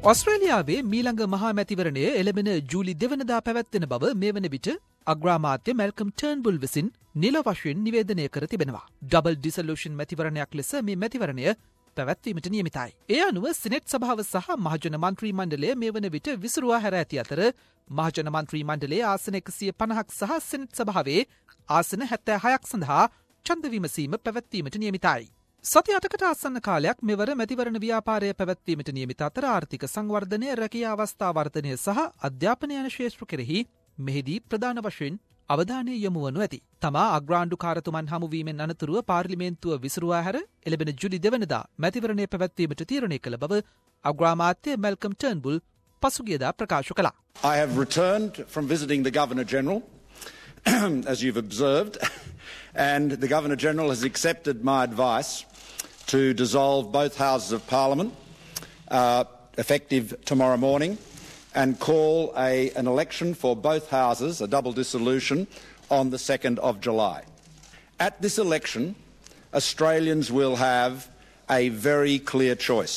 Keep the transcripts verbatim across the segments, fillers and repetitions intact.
ඔස්ට්‍රේලියාවේ මීළඟ මහා මැතිවරණය එළඹෙන ජූලි දෙවනදා පැවැත්වෙන බව මේ වන විට අග්‍රාමාත්‍ය මැල්කම් ටර්න්බුල් විසින් නිල වශයෙන් නිවේදනය කර තිබෙනවා. ඩබල් ඩිසලූෂන් මැතිවරණයක් ලෙස මේ මැතිවරණය පැවැත්වීමට නියමිතයි. ඒ අනුව සිනෙට් සභාව සහ මහජන මන්ත්‍රී මණ්ඩලය මේ වන විට විසුරුවා හැර ඇති අතර මහජන මන්ත්‍රී මණ්ඩලයේ ආසන එකසිය පනහක් සහ සිනෙට් සභාවේ ආසන හැත්තෑ හයක් සඳහා ඡන්ද විමසීම පැවැත්වීමට නියමිතයි. සති අටකට ආසන්න කාලයක් මෙවර මැතිවරණ ව්‍යාපාරය පැවැත්වීමට නියමිත අතර ආර්ථික සංවර්ධනය, රැකියා අවස්ථා වර්ධනය සහ අධ්‍යාපනය යන ක්ෂේත්‍ර කෙරෙහි මෙහිදී ප්‍රධාන වශයෙන් අවධානය යොමු වනු ඇති. තමා අග්‍රාණ්ඩුකාරතුමන් හමුවීමෙන් අනතුරුව පාර්ලිමේන්තුව විසුරුවා හැර එළඹෙන ජුලි දෙවනදා මැතිවරණය පැවැත්වීමට තීරණය කළ බව අග්‍රාමාත්‍ය මැල්කම් ටර්න්බුල් පසුගියදා ප්‍රකාශ කළා. I have returned from visiting the Governor General, as you've observed, and the Governor General has accepted my advice to dissolve both houses of Parliament, uh, effective tomorrow morning, and call a, an election for both houses, a double dissolution, on the second of July. At this election, Australians will have a very clear choice: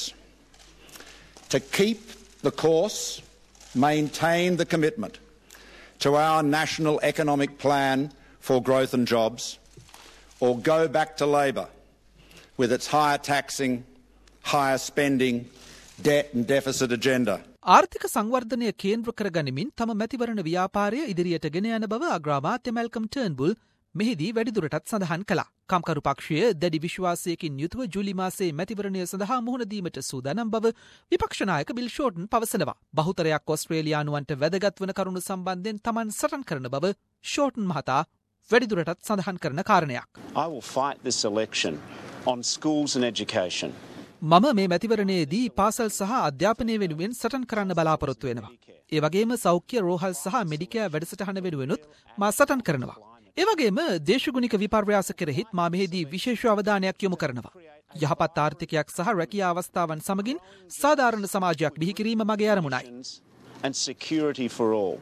to keep the course, maintain the commitment to our national economic plan for growth and jobs, or go back to Labor with its higher taxing, higher spending, debt and deficit agenda. ආර්ථික සංවර්ධනය කේන්ද්‍ර කර ගනිමින් තම මැතිවරණ ව්‍යාපාරය ඉදිරියට ගෙන යන බව අග්‍රාමාත්‍ය මැල්කම් ටර්න්බුල් මෙහිදී වැඩිදුරටත් සඳහන් කළා. කම්කරු පක්ෂය දැඩි විශ්වාසයකින් යුතුව ජූලි මාසයේ මැතිවරණය සඳහා මුහුණ දීමට සූදානම් බව විපක්ෂ නායක බිල් ෂෝටන් පවසනවා. බහුතරයක් ඔස්ට්‍රේලියානුවන්ට වැදගත් වන කරුණු සම්බන්ධයෙන් තමන් සටන් කරන බව ෂෝටන් මහතා වැඩිදුරටත් සඳහන් කරන කාරණයක්. I will fight this election on schools and education. මම මේ මැතිවරණයේදී පාසල් සහ අධ්‍යාපනය වෙනුවෙන් සටන් කරන්න බලාපොරොත්තු වෙනවා. ඒ වගේම සෞඛ්‍ය රෝහල් සහ මෙඩිකෙයාර් වැඩසටහන වෙනුවෙනුත් මා සටන් කරනවා. ඒ වගේම දේශගුණික විපර්යාස කෙරෙහිත් මා මෙහිදී විශේෂ අවධානයක් යොමු කරනවා. යහපත් ආර්ථිකයක් සහ රැකියා අවස්ථාවන් සමගින් සාධාරණ සමාජයක් බිහි කිරීම මගේ අරමුණයි. And security for all.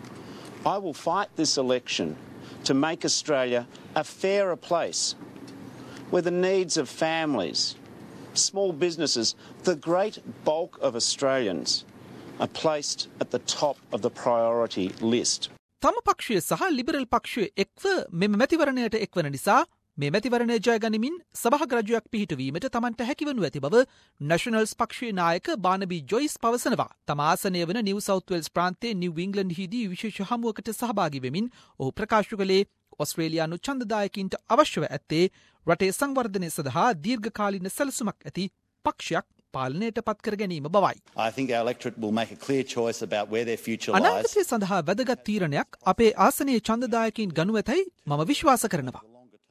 I will fight this election to make Australia a fairer place where the needs of families, small businesses, the great bulk of Australians are placed at the top of the priority list. තම පක්ෂය සහ liberal පක්ෂය එක්ව මෙම මැතිවරණයට එක්වන නිසා මේ මැතිවරණය ජයගනිමින් සභාග රජයක් පිහිටුවීමට තමන්ට හැකිවනු ඇති බව නැෂනල්ස් පක්ෂයේ නායක බානබී ජොයිස් පවසනවා. තම ආසනය වන නිව් සවුත් වෙල්ස් ප්‍රාන්තයේ නිව් ඉංග්ලන්ඩ්හිදී විශේෂ හමුවකට සහභාගී වෙමින් ඔහු ප්‍රකාශ කළේ ඔස්ට්‍රේලියානු ඡන්දදායකින්ට අවශ්‍යව ඇත්තේ රටේ සංවර්ධනය සඳහා දීර්ඝකාලීන සැලසුමක් ඇති පක්ෂයක් පාලනයට පත් කර ගැනීම බවයි. I think our electorate will make a clear choice about where their future lies. අනාගතය සඳහා වැදගත් තීරණයක් අපේ ආසනයේ ඡන්දදායකින් ගනු ඇතැයි මම විශ්වාස කරනවා.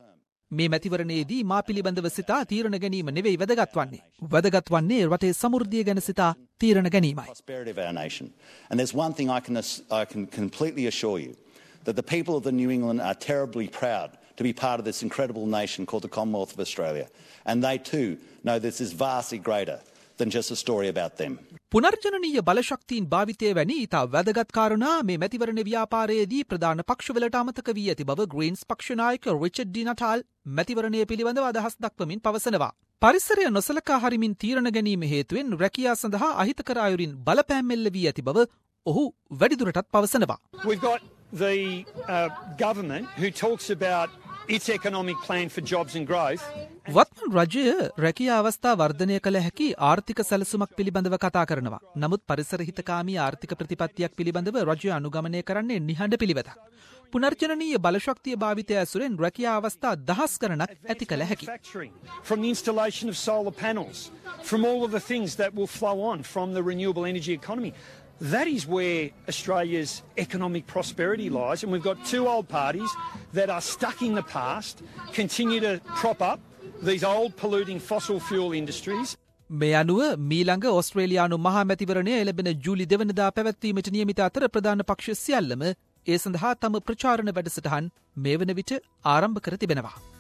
මේ මැතිවරණයේදී මා පිළිබඳව සිතා තීරණ ගැනීම නෙවෙයි වැදගත් වන්නේ. වැදගත් වන්නේ රටේ සමෘද්ධිය ගැන සිතා තීරණ ගැනීමයි. Prosperity of our nation. And there's one thing I can I can completely assure you, that the people of the New England are terribly proud to be part of this incredible nation called the Commonwealth of Australia. And they too know this is vastly greater than just a story about them. පුනර්ජනනීය බලශක්තියින් භාවිතය වැනි ඉතා වැදගත් කාරණා මේ මැතිවරණ ව්‍යාපාරයේදී ප්‍රධාන පක්ෂවලට අමතක වී ඇති බව ග්‍රීන්ස් පක්ෂ නායක රිචඩ් ඩි නටාල් මැතිවරණය පිළිබඳව අදහස් දක්වමින් පවසනවා. පරිසරය නොසලකා හරිමින් තීරණ ගැනීම හේතුවෙන් රැකියා සඳහා අහිතකර අයුරින් බලපෑම් එල්ල වී ඇති බව ඔහු වැඩිදුරටත් පවසනවා. We've got the uh, government who talks about its economic plan for jobs and growth. වත්මන් රජය රැකියා අවස්ථා වර්ධනය කළ හැකි ආර්ථික සැලසුමක් පිළිබඳව කතා කරනවා. නමුත් පරිසර හිතකාමී ආර්ථික ප්‍රතිපත්තියක් පිළිබඳව රජය අනුගමනය කරන්නේ නිහඬ පිළිවෙතක්. පුනර්ජනනීය බලශක්තිය භාවිතය ඇසුරෙන් රැකියා අවස්ථා දහස් ගණනක් ඇති කළ හැකි. From the installation of solar panels, from all of the things that will flow on from the renewable energy economy. That is where Australia's economic prosperity lies, and we've got two old parties that are stuck in the past, continue to prop up these old polluting fossil fuel industries. මේ අනුව මීළඟ ඔස්ට්‍රේලියානු මහා මැතිවරණය එළඹෙන ජූලි දෙවනදා පැවැත්වීමට නියමිත අතර ප්‍රධාන පක්ෂ සියල්ලම ඒ සඳහා තම ප්‍රචාරණ වැඩසටහන් මේ වන විට ආරම්භ කර තිබෙනවා.